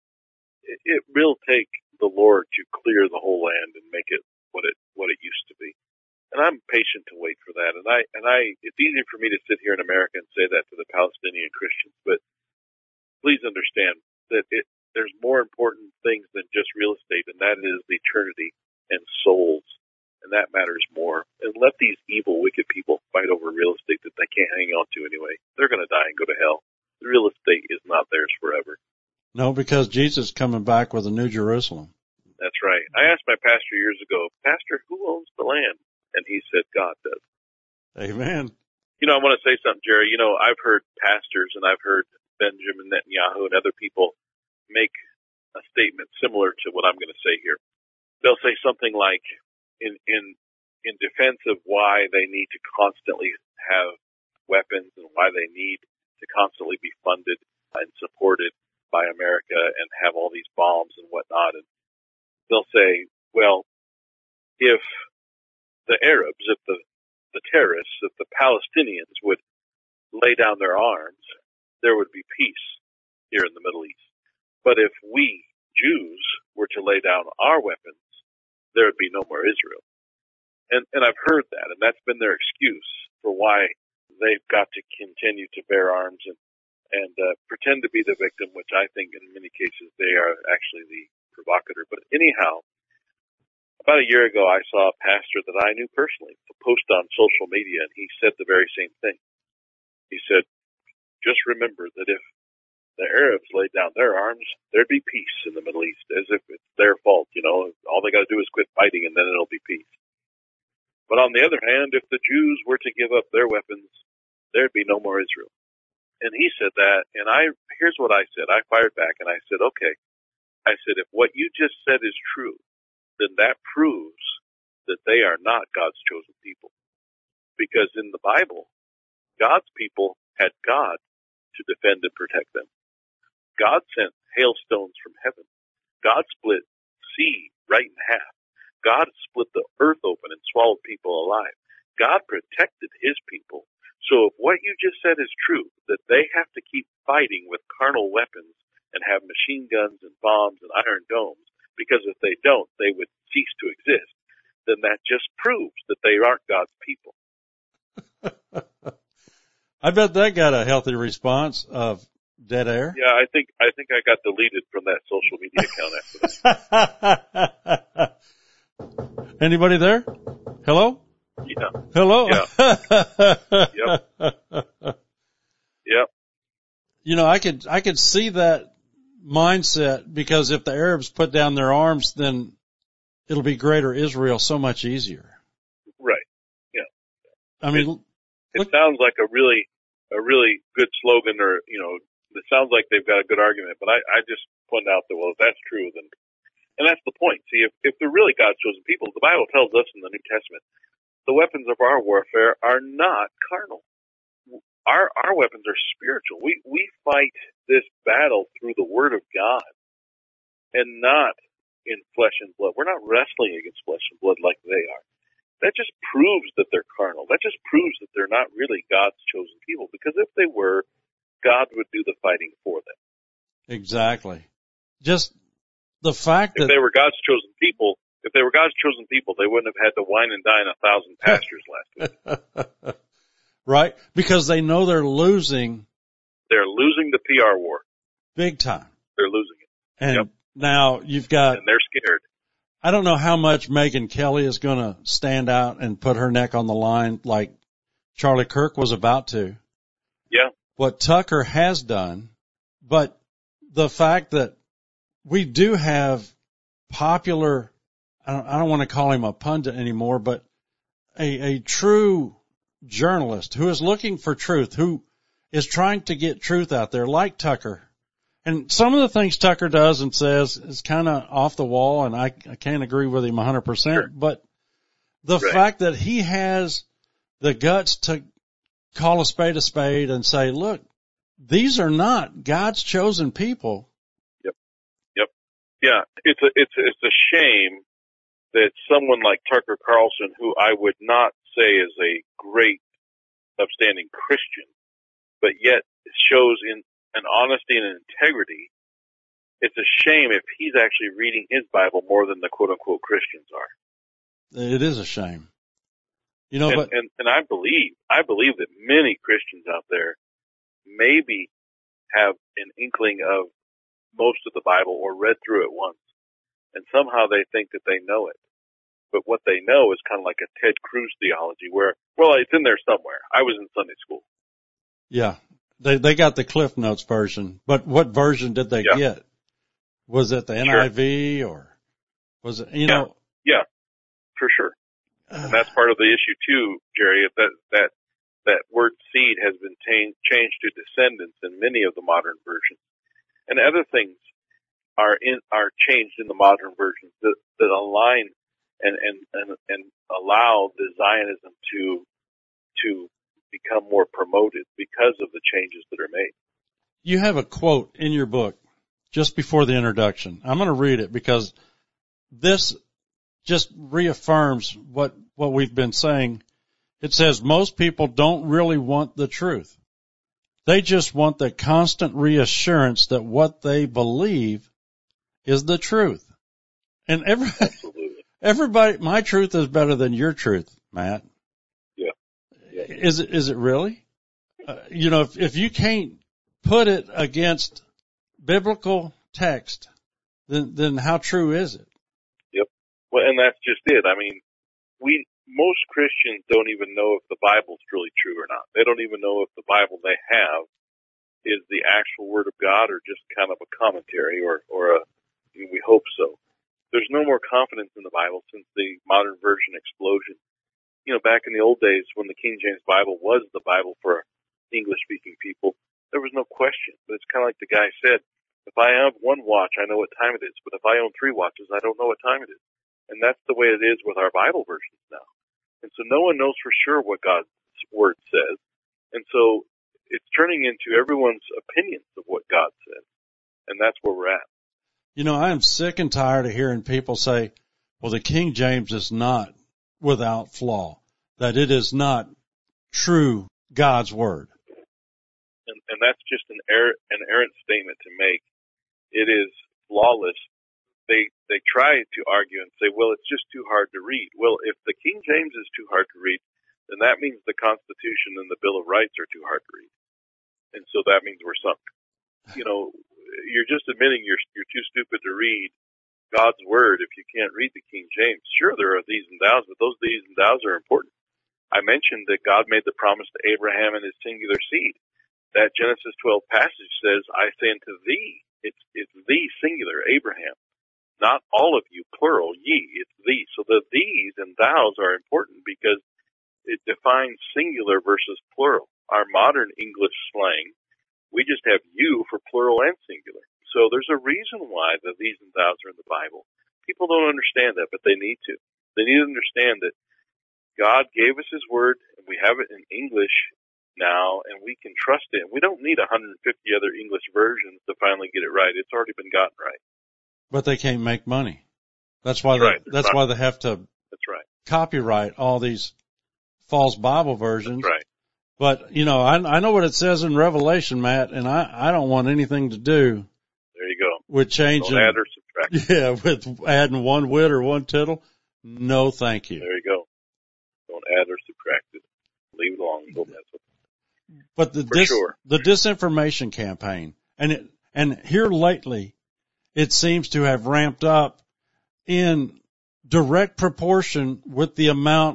It will take the Lord to clear the whole land and make it what it used to be. And I'm patient to wait for that. And it's easy for me to sit here in America and say that to the Palestinian Christians, but please understand that there's more important things than just real estate, and that is eternity and souls, and that matters more. And let these evil, wicked people fight over real estate that they can't hang on to anyway. They're going to die and go to hell. The real estate is not theirs forever. No, because Jesus is coming back with a new Jerusalem. That's right. I asked my pastor years ago, Pastor, who owns the land? And he said, God does. Amen. I want to say something, Jerry. I've heard pastors and I've heard Benjamin Netanyahu and other people make a statement similar to what I'm going to say here. They'll say something like, in defense of why they need to constantly have weapons and why they need to constantly be funded and supported by America and have all these bombs and whatnot. And they'll say, well, if the Arabs, if the terrorists, if the Palestinians would lay down their arms, there would be peace here in the Middle East. But if we, Jews, were to lay down our weapons, there would be no more Israel. And I've heard that, and that's been their excuse for why they've got to continue to bear arms and pretend to be the victim, which I think in many cases they are actually the provocateur. But anyhow, about a year ago, I saw a pastor that I knew personally post on social media, and he said the very same thing. He said, just remember that if the Arabs laid down their arms, there'd be peace in the Middle East, as if it's their fault. All they got to do is quit fighting, and then it'll be peace. But on the other hand, if the Jews were to give up their weapons, there'd be no more Israel. And he said that, and here's what I said. I fired back, and I said, okay. I said, if what you just said is true, then that proves that they are not God's chosen people. Because in the Bible, God's people had God to defend and protect them. God sent hailstones from heaven. God split sea right in half. God split the earth open and swallowed people alive. God protected his people. So if what you just said is true, that they have to keep fighting with carnal weapons and have machine guns and bombs and iron domes, because if they don't, they would cease to exist, then that just proves that they aren't God's people. I bet that got a healthy response of dead air. Yeah, I think I got deleted from that social media account after that. Anybody there? Hello? Yeah. Hello? Yeah. Yep. I could see that mindset, because if the Arabs put down their arms, then it'll be greater Israel so much easier. Right. Yeah. I mean, it sounds like a really good slogan, or, it sounds like they've got a good argument, but I just point out that, well, if that's true, then, And that's the point. See, if they're really God's chosen people, the Bible tells us in the New Testament, the weapons of our warfare are not carnal. Our weapons are spiritual. We fight this battle through the Word of God and not in flesh and blood. We're not wrestling against flesh and blood like they are. That just proves that they're carnal. That just proves that they're not really God's chosen people. Because if they were, God would do the fighting for them. Exactly. Just the fact that if they were God's chosen people, they wouldn't have had to wine and dine 1,000 pastors last week. Right? Because they know they're losing. They're losing the PR war. Big time. They're losing it. And now you've got. And they're scared. I don't know how much Megyn Kelly is going to stand out and put her neck on the line like Charlie Kirk was about to. Yeah. What Tucker has done, but the fact that we do have popular, I don't want to call him a pundit anymore, but a true journalist who is looking for truth, who is trying to get truth out there, like Tucker. And some of the things Tucker does and says is kind of off the wall, and I can't agree with him 100%. Sure. But the fact that he has the guts to call a spade and say, look, these are not God's chosen people. Yep. Yeah. It's a shame that someone like Tucker Carlson, who I would not say is a great, upstanding Christian, but yet shows in an honesty and an integrity, it's a shame if he's actually reading his Bible more than the quote-unquote Christians are. It is a shame. You know, and I believe that many Christians out there maybe have an inkling of most of the Bible or read through it once, and somehow they think that they know it. But what they know is kind of like a Ted Cruz theology where, well, it's in there somewhere. I was in Sunday school. Yeah. They got the Cliff Notes version, but what version did they get? Was it the NIV or was it, you know? Yeah, for sure. And that's part of the issue too, Jerry, that word seed has been changed to descendants in many of the modern versions. And other things are changed in the modern versions that align and allow the Zionism to become more promoted because of the changes that are made. You have a quote in your book just before the introduction. I'm going to read it because this just reaffirms what we've been saying. It says, most people don't really want the truth. They just want the constant reassurance that what they believe is the truth. And everybody, my truth is better than your truth, Matt. Yeah. Is it really? You know, if you can't put it against biblical text, then how true is it? Yep. Well, and that's just it. I mean, most Christians don't even know if the Bible's really true or not. They don't even know if the Bible they have is the actual Word of God or just kind of a commentary or we hope so. There's no more confidence in the Bible since the modern version explosion. You know, back in the old days when the King James Bible was the Bible for English-speaking people, there was no question. But it's kind of like the guy said, if I have one watch, I know what time it is. But if I own 3 watches, I don't know what time it is. And that's the way it is with our Bible versions now. And so no one knows for sure what God's Word says. And so it's turning into everyone's opinions of what God says. And that's where we're at. You know, I am sick and tired of hearing people say, well, the King James is not without flaw, that it is not true God's Word. And that's just an errant statement to make. It is flawless. They try to argue and say, well, it's just too hard to read. Well, if the King James is too hard to read, then that means the Constitution and the Bill of Rights are too hard to read. And so that means we're sunk. You know, you're just admitting you're too stupid to read God's Word if you can't read the King James. Sure, there are these and thous, but those these and thous are important. I mentioned that God made the promise to Abraham and his singular seed. That Genesis 12 passage says, I say unto thee, it's thee singular, Abraham. Not all of you, plural, ye, it's thee. So the these and thous are important because it defines singular versus plural. Our modern English slang, we just have you for plural and singular. So there's a reason why the these and thous are in the Bible. people don't understand that, but they need to. They need to understand that God gave us His Word, and we have it in English now, and we can trust it. And we don't need 150 other English versions to finally get it right. It's already been gotten right. But they can't make money. That's why That's why they have to copyright all these false Bible versions. That's right. But, I know what it says in Revelation, Matt, and I don't want anything to do. There you go. With changing. Don't add or subtract. Yeah, with adding one whit or one tittle. No, thank you. There you go. Don't add or subtract it. Leave it alone. Don't mess with it. But the disinformation campaign, and here lately, it seems to have ramped up in direct proportion with the amount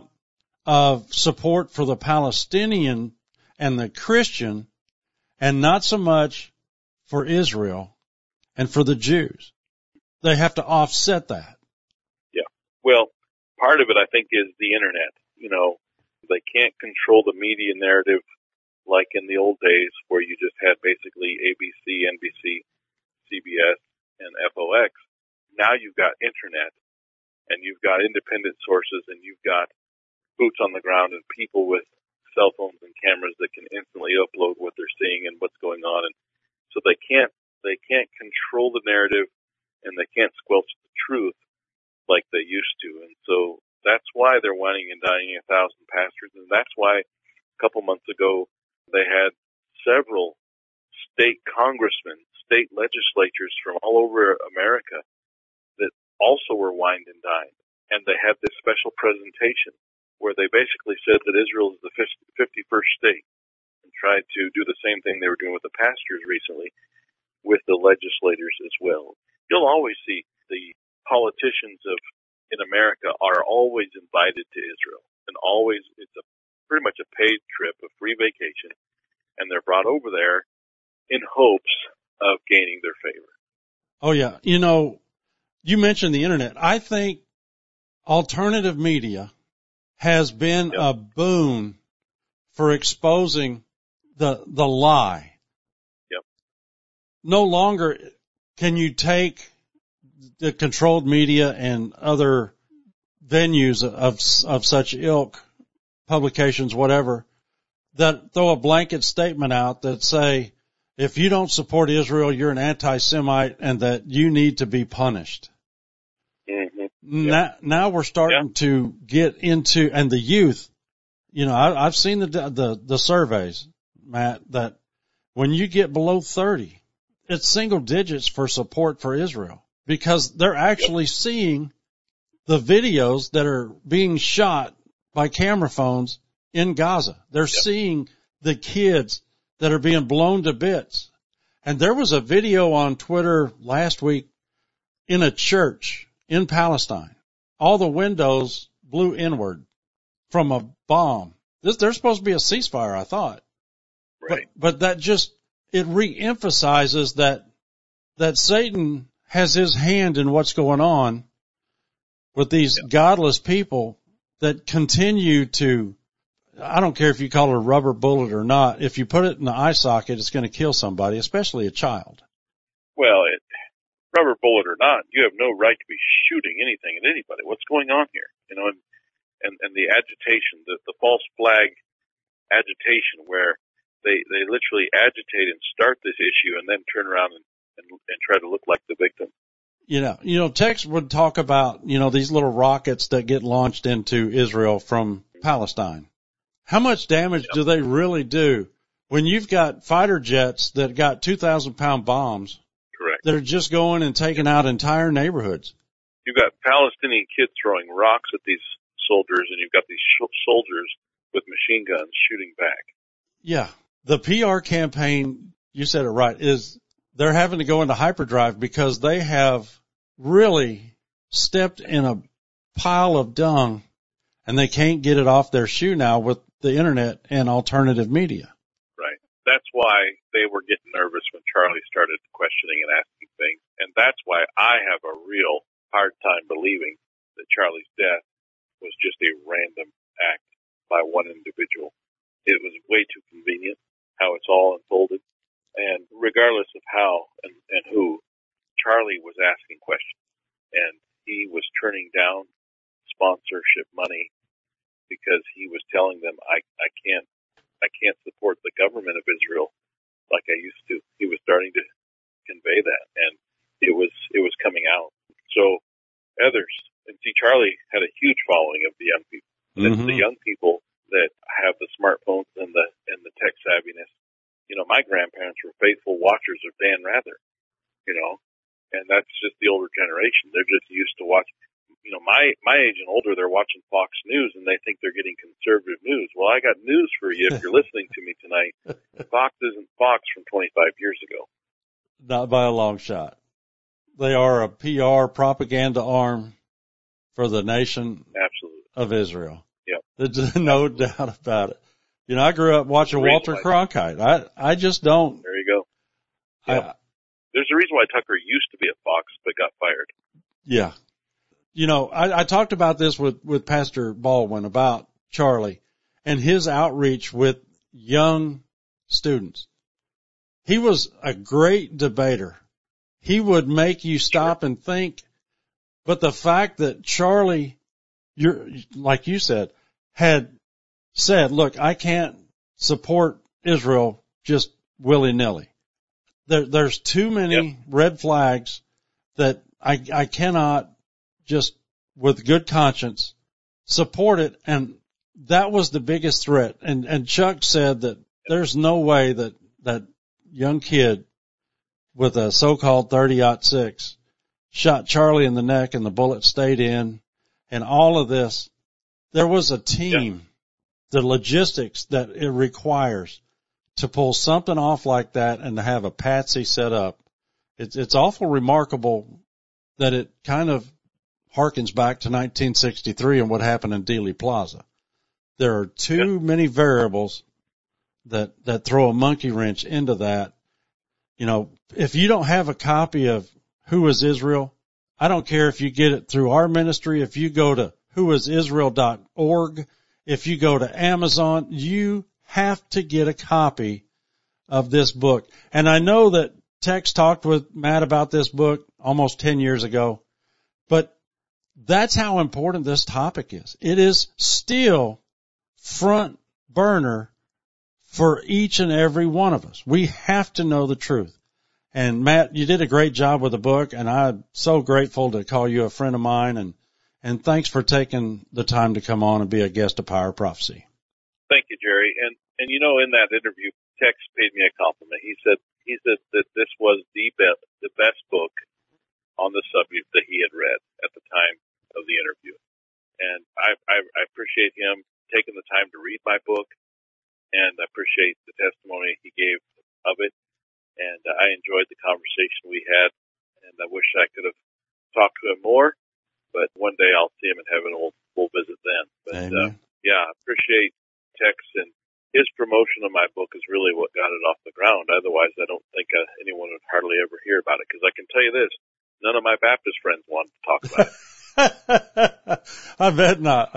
of support for the Palestinian and the Christian, and not so much for Israel and for the Jews. They have to offset that. Yeah. Well, part of it, I think, is the internet. They can't control the media narrative like in the old days where you just had basically ABC, NBC, CBS, and FOX. Now you've got internet, and you've got independent sources, and you've got boots on the ground and people with cell phones and cameras that can instantly upload what they're seeing and what's going on. And so they can't control the narrative, and they can't squelch the truth like they used to. And so that's why they're whining and dining 1,000 pastors, and that's why a couple months ago they had several state congressmen, state legislatures from all over America that also were wined and dined. And they had this special presentation where they basically said that Israel is the 51st state, and tried to do the same thing they were doing with the pastors recently with the legislators as well. You'll always see the politicians in America are always invited to Israel, and always it's pretty much a paid trip, a free vacation, and they're brought over there in hopes of gaining their favor. Oh yeah. You mentioned the internet. I think alternative media has been a boon for exposing the lie. Yep. No longer can you take the controlled media and other venues of such ilk, publications, whatever, that throw a blanket statement out that say, if you don't support Israel, you're an anti-Semite and that you need to be punished. Mm-hmm. Now we're starting to get into, and the youth, I've seen the surveys, Matt, that when you get below 30, it's single digits for support for Israel, because they're actually seeing the videos that are being shot by camera phones in Gaza. They're seeing the kids that are being blown to bits. And there was a video on Twitter last week in a church in Palestine. All the windows blew inward from a bomb. There's supposed to be a ceasefire, I thought. Right. But that just, it reemphasizes that Satan has his hand in what's going on with these godless people that continue to, I don't care if you call it a rubber bullet or not, if you put it in the eye socket, it's going to kill somebody, especially a child. Well, rubber bullet or not, you have no right to be shooting anything at anybody. What's going on here? And the agitation, the false flag agitation, where they literally agitate and start this issue and then turn around and try to look like the victim. Tex would talk about, these little rockets that get launched into Israel from Palestine. How much damage do they really do when you've got fighter jets that got 2,000-pound bombs? Correct. That are just going and taking out entire neighborhoods? You've got Palestinian kids throwing rocks at these soldiers, and you've got these soldiers with machine guns shooting back. Yeah. The PR campaign, you said it right, is they're having to go into hyperdrive because they have really stepped in a pile of dung, and they can't get it off their shoe now with the internet and alternative media. Right. That's why they were getting nervous when Charlie started questioning and asking things. And that's why I have a real hard time believing that Charlie's death was just a random act by one individual. It was way too convenient how it's all unfolded. And regardless of how and who, Charlie was asking questions. And he turning down sponsorship money because he was telling them, I can't support the government of Israel like I used to. He was starting to convey that, and it was coming out. So others, and see, Charlie had a huge following of the young people. And it's the young people that have the smartphones and the tech savviness. You know, my grandparents were faithful watchers of Dan Rather, you know, and that's just the older generation. They're just used to watching. You know, my age and older, they're watching Fox News and they think they're getting conservative news. Well, I got news for you if you're listening to me tonight. Fox isn't Fox from 25 years ago. Not by a long shot. They are a PR propaganda arm for the nation of Israel. Yep. There's no doubt about it. You know, I grew up watching Walter Cronkite. I just don't. There you go. Yep. There's a reason why Tucker used to be at Fox but got fired. Yeah. You know, I talked about this with Pastor Baldwin about Charlie and his outreach with young students. He was a great debater. He would make you stop and think. But the fact that Charlie, like you said, had said, look, I can't support Israel just willy-nilly. There's too many red flags that I cannot just with good conscience support it. And that was the biggest threat. And Chuck said that there's no way that young kid with a so-called 30-06 shot Charlie in the neck and the bullet stayed in and all of this. There was a team, the logistics that it requires to pull something off like that and to have a patsy set up. It's awful remarkable that it kind of harkens back to 1963 and what happened in Dealey Plaza. There are too many variables that throw a monkey wrench into that. You know, if you don't have a copy of Who is Israel, I don't care if you get it through our ministry, if you go to whoisisrael.org, if you go to Amazon, you have to get a copy of this book. And I know that Tex talked with Matt about this book almost 10 years ago, but that's how important this topic is. It is still front burner for each and every one of us. We have to know the truth. And Matt, you did a great job with the book, and I'm so grateful to call you a friend of mine, and thanks for taking the time to come on and be a guest of Power of Prophecy. Thank you, Jerry. And you know, in that interview, Tex paid me a compliment. He said that this was the best book on the subject that he had read at the time of the interview. And I appreciate him taking the time to read my book, and I appreciate the testimony he gave of it. And I enjoyed the conversation we had, and I wish I could have talked to him more, but one day I'll see him in heaven and we'll visit then. But I appreciate Tex, and his promotion of my book is really what got it off the ground. Otherwise, I don't think anyone would hardly ever hear about it, because I can tell you this, none of my Baptist friends wanted to talk about it. I bet not.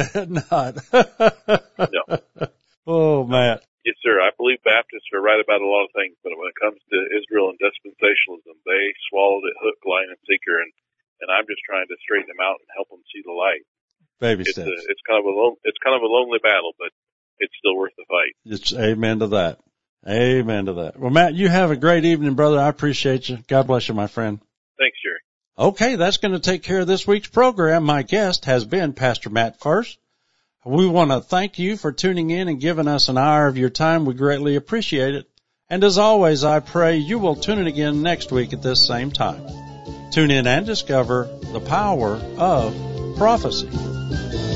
No. Oh, Matt. Yes, sir. I believe Baptists are right about a lot of things, but when it comes to Israel and dispensationalism, they swallowed it hook, line, and sinker, and I'm just trying to straighten them out and help them see the light. Baby steps. It's kind of a lonely battle, but it's still worth the fight. It's amen to that. Amen to that. Well, Matt, you have a great evening, brother. I appreciate you. God bless you, my friend. Thanks, Jerry. Okay, that's going to take care of this week's program. My guest has been Pastor Matt First. We want to thank you for tuning in and giving us an hour of your time. We greatly appreciate it. And as always, I pray you will tune in again next week at this same time. Tune in and discover the power of prophecy.